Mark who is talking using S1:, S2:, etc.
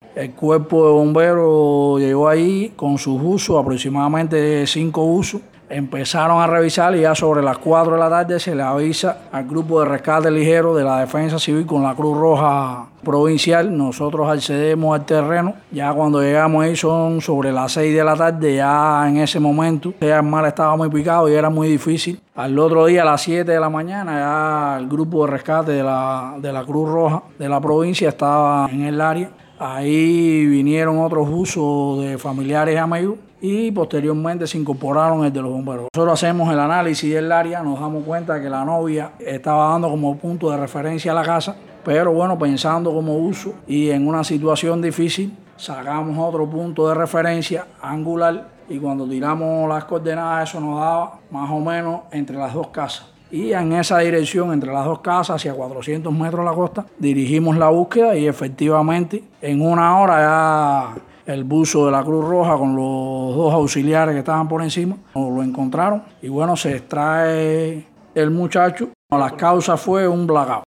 S1: El cuerpo de bomberos llegó ahí con sus buzos, aproximadamente 5 buzos. Empezaron a revisar y ya sobre las 4 de la tarde se le avisa al grupo de rescate ligero de la Defensa Civil con la Cruz Roja Provincial. Nosotros accedemos al terreno. Ya cuando llegamos ahí son sobre las 6 de la tarde. Ya en ese momento ya el mar estaba muy picado y era muy difícil. Al otro día a las 7 de la mañana ya el grupo de rescate de la Cruz Roja de la provincia estaba en el área. Ahí vinieron otros buzos de familiares y amigos y posteriormente se incorporaron el de los bomberos. Nosotros hacemos el análisis del área, nos damos cuenta que la novia estaba dando como punto de referencia a la casa, pero bueno, pensando como uso y en una situación difícil, sacamos otro punto de referencia angular y cuando tiramos las coordenadas eso nos daba más o menos entre las dos casas. Y en esa dirección, entre las dos casas, hacia 400 metros de la costa, dirigimos la búsqueda y efectivamente en una hora ya el buzo de la Cruz Roja con los 2 auxiliares que estaban por encima lo encontraron y bueno, se extrae el muchacho. La causa fue un blackout.